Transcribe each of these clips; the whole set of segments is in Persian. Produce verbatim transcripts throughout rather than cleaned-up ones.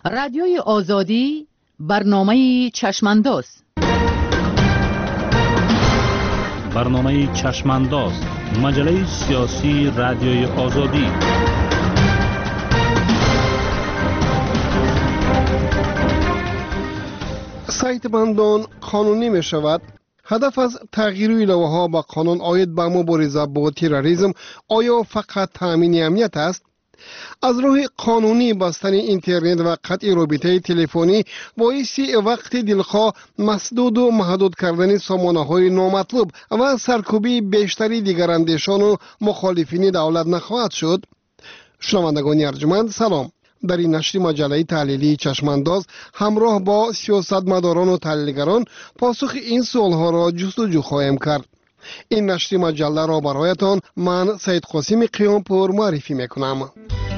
رادیوی آزادی برنامه چشمانداز برنامه چشمانداز مجله سیاسی رادیوی آزادی. سایت بندان قانونی می شود. هدف از تغییر ایلوه ها با قانون آید به مبارزه با تروریسم آیا فقط تامین امنیت است؟ از راه قانونی بستن اینترنت و قطع رابطه تلفنی باعث وقت دلخواه مسدود و محدود کردن سامانه های نامطلوب و سرکوبی بیشتری دیگر اندیشان و مخالفین دولت نخواهد شد. شنوندگان ارجمند سلام. در این نشر مجله تحلیلی چشمانداز همراه با سیاستمداران و تحلیلگران پاسخ این سوالها را جستجو خواهیم کرد. این نشر مجله را برایتان من سید قاسم قیامپور معرفی میکنم.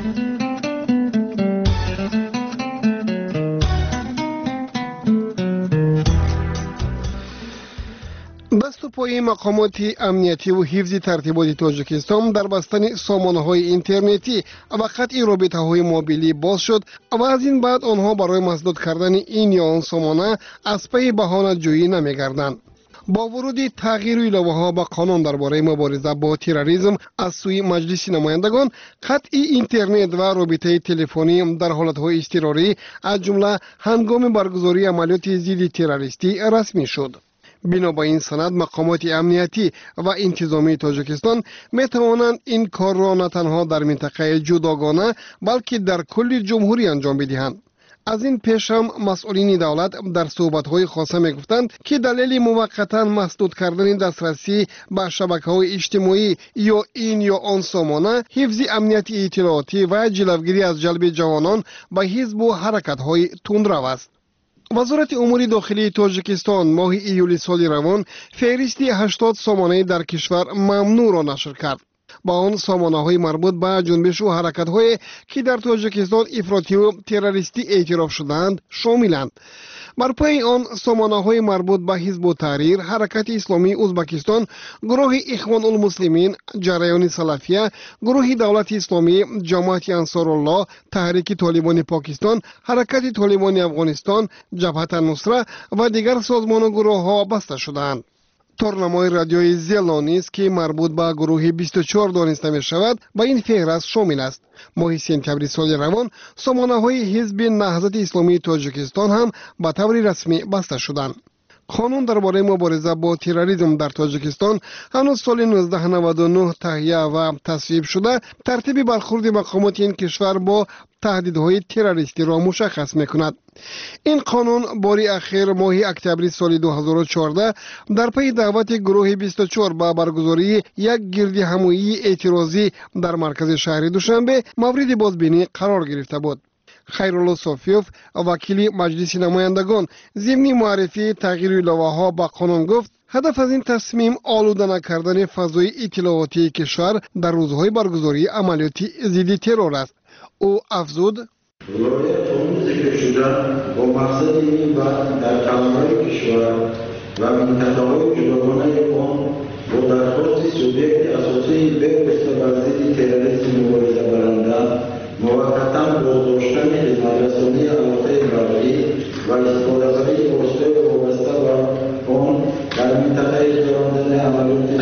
دست و پای مقامات امنیتی و حفظ ترتیبات تاجیکستان در بستن سامانه های اینترنتی و قطع رابطه های موبیلی باز شد و از این بعد آنها برای مسدود کردن این یا آن سامانه از پی بهانه جویی نمیگردند. با ورود تغییر ایلوه ها با قانون درباره مبارزه با تروریسم از سوی مجلس نمایندگان، قطع اینترنت و رابطه تلفنی در حالتهای اضطراری از جمله هنگام برگزاری عملیات ضد تروریستی رسمی شد. بنا به این سند مقامات امنیتی و انتظامی تاجیکستان می توانند این کار را نه تنها در منطقه جداگانه بلکه در کل جمهوری انجام بدهند. از این پیش هم مسئولین دولت در صحبت‌های خاصه می‌گفتند که دلیل موقتا مسدود کردن دسترسی به شبکه‌های اجتماعی یا این یا آن سامانه حفظ امنیت اطلاعاتی و جلوگیری از جلب جوانان به حزب و حرکت‌های تندرو است. وزارت امور داخلی تاجیکستان ماه ایول سال روان فهرست هشتاد سامانه در کشور ممنوع را نشر کرد. با آن سامانه های مربوط به جنبش و حرکت های که در تاجیکستان افراطی و تروریستی اعتراف شدند شاملند. بر پای آن سامانه های مربوط به حزب التحریر، حرکت اسلامی ازبکستان، گروه اخوان المسلمین، جریان سلفیه، گروه دولت اسلامی، جماعت انصارالله، تحریک طالبان پاکستان، حرکت طالبان افغانستان، جبهت النصره و دیگر سازمان و گروه ها بسته شدند. تورنمای رادیوی زیلانی است که مربوط به گروه بیست و چهار دانسته می شود به این فهرست شامل است. ماه سپتامبر سال روان سامانه های حزب نهضت اسلامی تاجیکستان هم به طور رسمی بسته شدند. قانون درباره مبارزه با تروریسم در تاجیکستان هنوز سال نوزده نود و نه تهیه و تصویب شده ترتیب برخورد مقامات این کشور با تهدیدهای تروریستی را مشخص میکند. این قانون باری اخیر ماه اکتبر سال دو هزار و چهارده در پی دعوت گروه بیست و چهار با برگزاری یک گرد همایی اعتراضی در مرکز شهر دوشنبه مورد بازبینی قرار گرفته بود. خیرالله صافیوف وکیل مجلس نمایندگان ضمن معرفی تغییر ایلوه ها با قانون گفت هدف از این تصمیم آلوده نکردن فضای اطلاعاتی کشور در روزهای برگزاری عملیات ضد ترور است. او افزود ولایت قانون ذکر شده با مقصد این بعد در کانون‌های کشور و منطقه‌های جداگانه آن با درخواست سوبیکت اساسی بپسته بر ضد تروریسم مبارزه برنده موقتا بازداشتن خدمترسانی علاقه مردی و استفاده‌های واسطه وابسته به آن در منطقه انجام دادن عملیات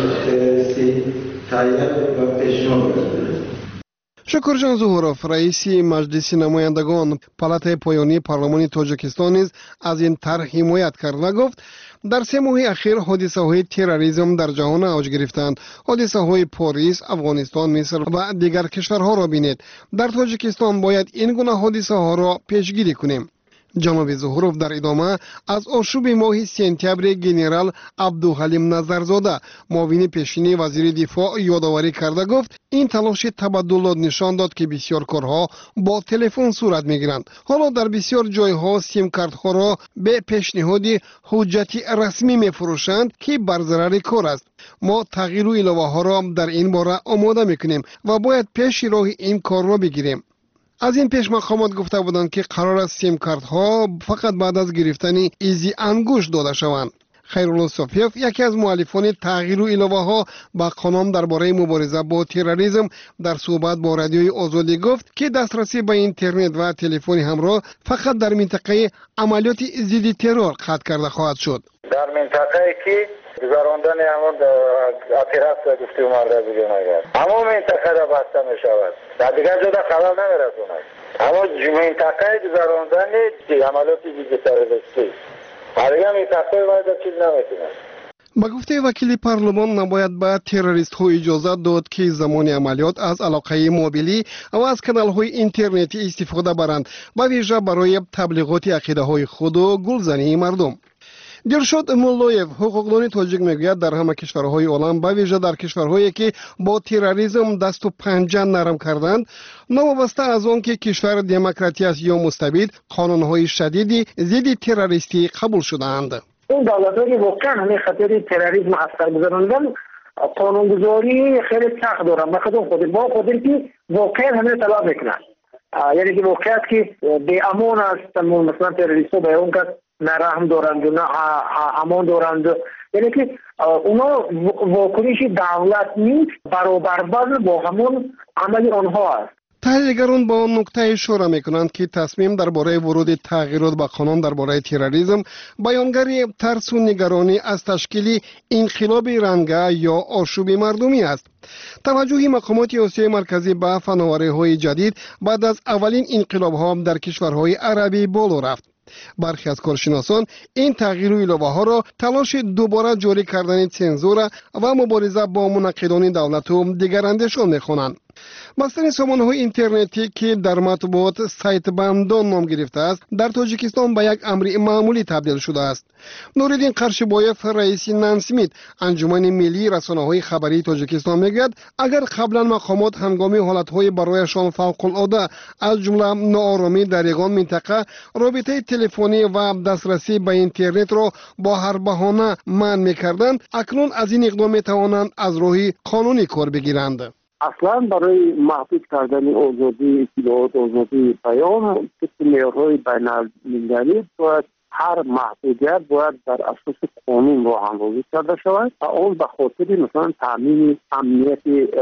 تروریستی تهیه و پیشنهاد کرده. شکرجان ظهوروف رئیس مجلس نمایندگان پالاتای پایانی پارلمان تاجیکستان نیز از این طرح حمایت کرد و گفت در سه ماه اخیر حادثه های تروریسم در جهان اوج گرفتند. حادثه های پاریس، افغانستان، مصر و دیگر کشورها را بینید. در تاجیکستان باید این گونه حادثه ها را پیشگیری کنیم. جناب ظهوروف در ادامه از آشوب ماه سپتامبر گنرال عبدالحلیم نظرزاده معاون پیشین وزیر دفاع یادآوری کرده گفت این تلاش تبادل نشان داد که بسیار کارها با تلفن صورت میگیرند. حالا در بسیار جایها سیم کارت‌ها را به پیشنهاد حجتی رسمی میفروشند که بر ضرر کار است. ما تغییر ایلوه ها را در این باره آماده میکنیم و باید پیش راه این کار را بگیریم. از این پیش مقامات گفته بودند که قرار است سیم کارت ها فقط بعد از گرفتن ایزی انگشت داده شوند. خیرالله صافیف یکی از مؤلفان تغییر و الهه‌ها با قانون درباره مبارزه با تروریسم در صحبت با رادیوی آزادی گفت که دسترسی به اینترنت و تلفن همراه فقط در منطقه عملیات ضد ترور قطع کرده خواهد شد. در منطقه‌ای که گذراندن همون اپراسیون گفته مرده بگن اگر همون منطقه را بسته می شود در دیگر جدا خبر نمیرسوند. همون منطقه گذراندن عملیات ضد تروریستی دیگر منطقه باید چیز نمیتونه. با گفته وکیل پارلمان نباید به تروریست ها اجازه داد که زمان عملیات از علاقه موبیلی و از کانال های اینترنتی استفاده برند با ویژه برای تبلیغات عقیده های خود و گلزنی مردم. دلشاد مولویف حقوقدان تاجیک میگوید در همه کشورهای عالم با ویژه در کشورهایی که با تروریسم دست و پنجه نرم کردند نوابسته از آن که کشور دموکراتی است یا مستبد قانونهای شدیدی ضد تروریستی قبول شدهاند. این دولت‌هایی واقعا همین خطر تروریسم اثر گذراندن قانونگذاری خیلی سخت دارن بخاطر خود با خودی که واقعا همه طلب میکنن یعنی که واقعیت که به امان است مثلا تروریست‌ها به اون کس نه رحم دارند و نه امان دارند یعنی که اونا واکنش دولت نیست برابر با همون عمل آنها است. تحلیلگران با آن نکته اشاره میکنند که تصمیم درباره ورود تغییرات به قانون درباره تروریسم بیانگر ترس و نگرانی از تشکیل انقلاب رنگه یا آشوب مردمی است. توجه مقامات آسیای مرکزی به فناوری‌های جدید بعد از اولین انقلاب ها در کشورهای عربی بالا رفت. برخی از کارشناسان این تغییر و الهه ها را تلاش دوباره جاری کردن سانسور و مبارزه با منقدان دولت و دیگراندشان می‌خوانند. بستن سامانه‌های اینترنتی که در مطبوعات سایت بندان نام گرفته است در تاجیکستان به یک امر معمولی تبدیل شده است. نوردین قرشبایف رئیس نانسمیت انجمن ملی رسانه‌های خبری تاجیکستان میگوید اگر قبلا مقامات هنگامی حالت‌های برایشان فوق‌العاده از جمله ناآرامی در یگان منطقه رابطه تلفنی و دسترسی به اینترنت را با هر بهانه منع می‌کردند اکنون از این اقدام می‌توانند از راه قانونی کار بگیرند. اصلا برای محدود کردن آزادی اطلاعات آزادی بیان معیارهای بین المللی باید هر محدودیت باید در اساس قانون راهاندازی کرده شود و اون به خاطر مثلا تامین امنیت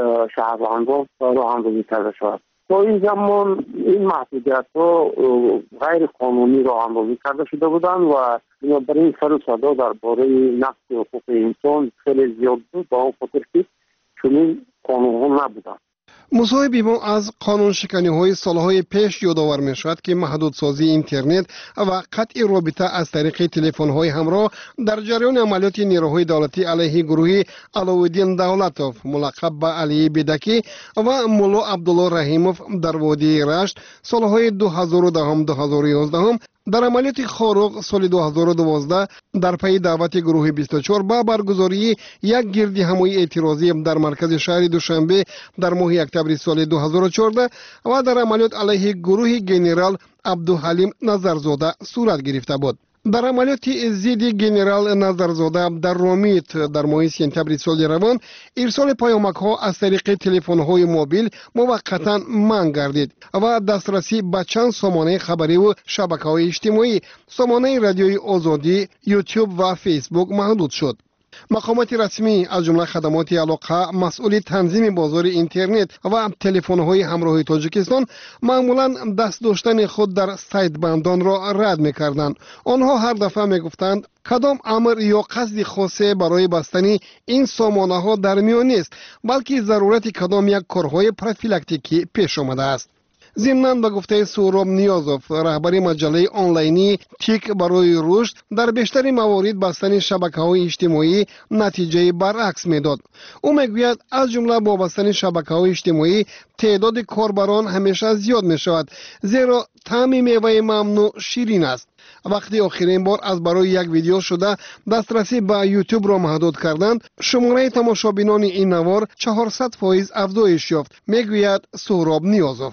شهروندان راهاندازی کرده شود. تا این زمان این محدودیت ها غیر قانونی راهاندازی کرده شده بودند و بنابراین سر و صدا درباره نقض حقوق انسان خیلی زیاد بود با اون خاطر که چنین قانون نبودن. مصاحبی ما از قانون شکنی های سالهای پیش یادآور می شود که محدودسازی اینترنت و قطع رابطه از طریق تلفن های همراه در جریان عملیات نیروهای دولتی علیه گروه علاءالدین دولتوف ملقب به علی بدکی و مولا عبدالله رحیموف در وادی رشت سالهای دو هزار و ده دو هزار و یازده در عملیات خاروق سال دو هزار و دوازده در پی دعوت گروه بیست و چهار با برگزاری یک گردی همایی اعتراضی در مرکز شهر دوشنبه در ماه اکتبر سال دو هزار و چهارده و در عملیات علیه گروه گنرال عبدالحلیم نظرزاده صورت گرفته بود. در عملیات ضد گنرال نظرزاده در رومیت در ماه سپتامبر سال روان ارسال پیامک ها از طریق تلفن های موبیل موقتا منع گردید و دسترسی به چند سامانه خبری و شبکه های اجتماعی سامانه رادیوی آزادی، یوتیوب و فیسبوک محدود شد. مقامات رسمی از جمله خدمات علاقه مسئول تنظیم بازار اینترنت و تلفن‌های همراه تاجیکستان معمولا دست داشتن خود در سایت بندان را رد می‌کردند. آنها هر دفعه می‌گفتند کدام امر یا قصد خاصه برای بستن این سامانه‌ها در میان نیست بلکه ضرورت کدام یک کارهای پروفیلاکتیکی پیش آمده است. ضمناً به گفته سهراب نیازوف رهبر مجله آنلاینی تیک برای رشد در بیشتر موارد بستن شبکه‌های اجتماعی نتیجه برعکس میداد. او میگوید از جمله با بستن شبکه‌های اجتماعی تعداد کاربران همیشه زیاد می شود زیرا طعم میوه ممنوع شیرین است. وقتی آخرین بار از برای یک ویدیو شده دسترسی به یوتیوب را محدود کردند شماره تماشابینان این نوار چهارصد فایز افزایش یافت میگوید سهراب نیازوف.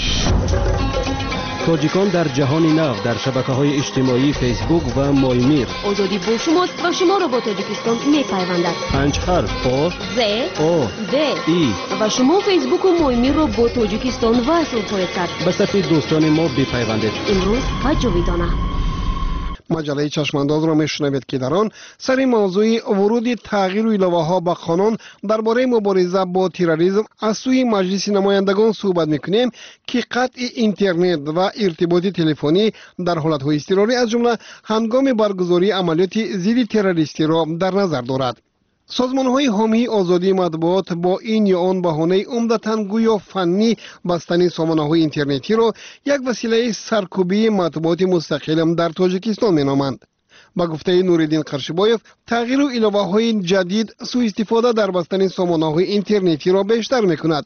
تاجیکان در جهان نو در شبکه‌های اجتماعی فیسبوک و مایمیر آزادی با شماست و شما را با تاجیکستان می‌پیوندد. پنج حرف آ ز او د ای و شما فیسبوک و مایمیر را با تاجیکستان وصل خواهید کرد. به صفحه دوستان ما بپیوندید. امروز و جاویدانه. مجله چشمانداز را میشنوید که در آن سر موضوع ورود تغییر ایله‌ها به قانون درباره مبارزه با تروریسم از سوی مجلس نمایندگان صحبت میکنیم که قطع اینترنت و ارتباط تلفنی در حالت‌های اضطراری از جمله هنگام برگزاری عملیات ضد تروریستی را در نظر دارد. سازمان‌های حامی آزادی مطبوعات با این یا آن بهانه عمدتاً گویا فنی بستن سامانه‌های اینترنتی را یک وسیله سرکوبی مطبوعات مستقل در تاجیکستان می‌نامند. با گفته نوریدین قرشبایف، تغییر ایله‌های جدید سوء استفاده در بستن سامانه‌های اینترنتی را بیشتر می‌کند.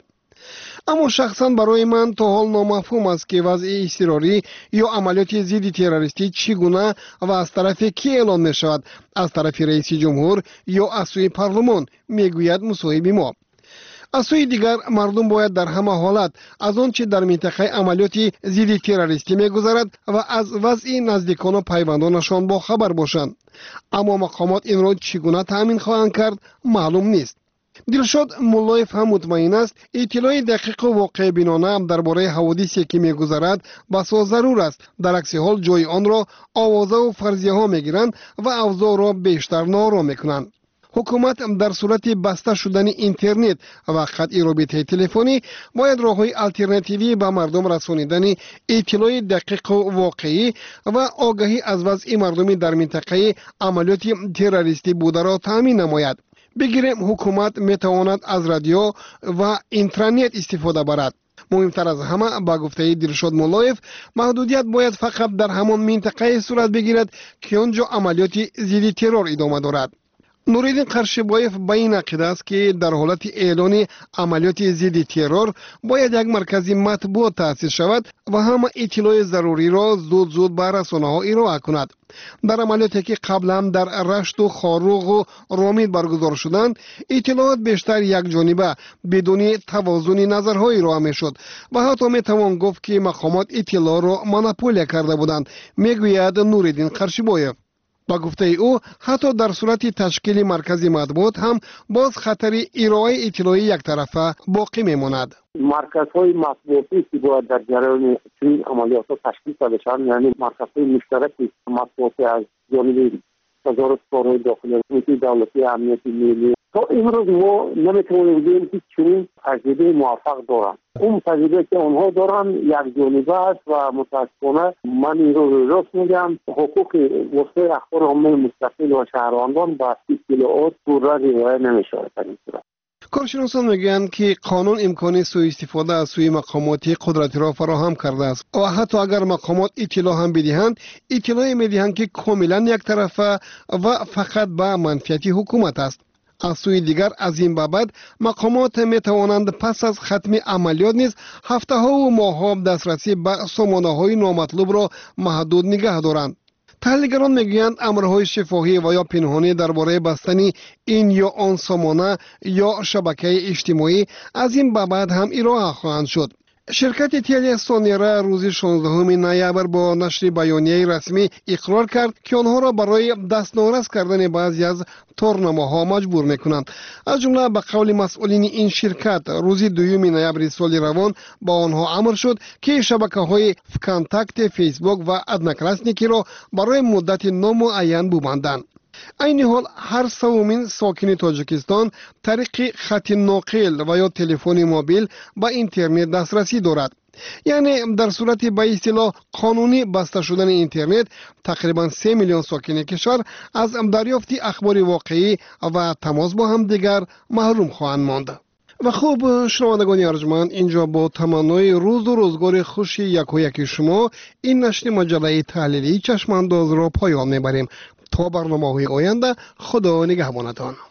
اما شخصا برای من تا حال نامفهوم است که وضع اضطراری یا عملیات ضد تروریستی چگونه و از طرف کی اعلان می شود، از طرف رئیس جمهور یا از سوی پارلمان، میگوید مصاحب ما. از سوی دیگر مردم باید در همه حالت از آنچه در منطقه عملیات ضد تروریستی میگذرد و از وضع نزدیکان و پیوندانشان با خبر باشند. اما مقامات این را چگونه تأمین خواهند کرد معلوم نیست. دلشاد مولایف هم مطمئن است اطلاع دقیق و واقع بینانه درباره حوادثی که میگذرد بسا ضرور است. در عکس حال جای آن را آوازه و فرضیه ها میگیرند و اوضاع را بیشتر ناروا میکنند. حکومت در صورت بسته شدن اینترنت و قطع رابطه تلفنی باید راه‌های آلترناتیوی به مردم رسانیدن اطلاع دقیق و واقعی و آگاهی از وضع مردمی در منطقه عملیات تروریستی بوده را تامین نماید. بگیریم حکومت میتواند از رادیو و اینترنت استفاده برد. مهمتر از همه با گفته دلشاد مولایف، محدودیت باید فقط در همان منطقه صورت بگیرد که آنجا عملیات ضد ترور ادامه دارد. نوریدین قرشبایف به این عقیده است که در حالت اعلان عملیات ضد ترور باید یک مرکز مطبوعات تأسیس شود و همه اطلاع ضروری را زود زود به رسانه‌ها ارائه کند. در عملیاتی که قبلا در رشت و خاروغ و رامید برگزار شدند، اطلاعات بیشتر یک جانبه بدون توازن نظرهای ارائه میشد و حتی میتوان گفت که مقامات اطلاع را مونوپول کرده بودند، میگوید نوریدین قرشبایف. با گفته او حتی در صورت تشکیل مرکز مطبوعات هم باز خطر ارائه اطلاعی یک طرفه باقی میماند. مرکزهای مطبوعاتی که باید در جریان چنین عملیات تشکیل شده شوند، یعنی مرکزهای مشترک مطبوعاتی از جانب وزارت کارهای داخلی، کمیته دولتی امنیت ملی، تا امروز ما نمیتونیم بگیم که چنین تجربه موفق دارند. اون تجربه که آنها دارن یک جانبه است و متاسفانه من این رو راست میگم، حقوق وسایل اخبار عامه مستقل و شهروندان با اطلاعات پورا رعایت نمیشه در این صورت. کارشناسان میگویند که قانون امکان سوء استفاده از سوی مقامات قدرتی را فراهم کرده است و حتی اگر مقامات اطلاع هم بدهند، اطلاع میدهند که کاملا یک طرفه و فقط به منفعت حکومت است. از سوی دیگر از این بابت مقامات می توانند پس از ختم عملیات نیز هفته ها و ماه ها دسترسی به سامانه های نامطلوب را محدود نگه دارند. تحلیلگران میگویند امرهای شفاهی و یا پنهانی درباره بستن این یا آن سامانه یا شبکه اجتماعی از این بابت هم ارائه خواهند شد. شرکت تیلی سونیرا روز شانزدهم نوامبر با نشر بیانیه رسمی اقرار کرد که آنها را برای دستنارس کردن بعضی از تورنماها مجبور میکنند. از جمله به قول مسئولین این شرکت روز دوم نوامبر سال روان با آنها امر شد که شبکه‌های کانتاکت، فیسبوک و ادناکلاسنیکی را برای مدت نامعین ببندند. این حال هر سومین ساکن تاجیکستان طریق خط ناقل و یا تلفن موبیل با اینترنت دسترسی دارد. یعنی در صورت به اصطلاح قانونی بسته شدن اینترنت، تقریبا سه میلیون ساکن کشور از دریافت اخبار واقعی و تماس با هم دیگر محروم خواهند ماند. و خوب شنوندگان ارجمند، اینجا با تمنای روز و روزگار خوش یک و یک شما این نشر مجله تحلیلی چشمانداز را پایان میبریم. تا برنامه‌های آینده، خدا نگهبانتان.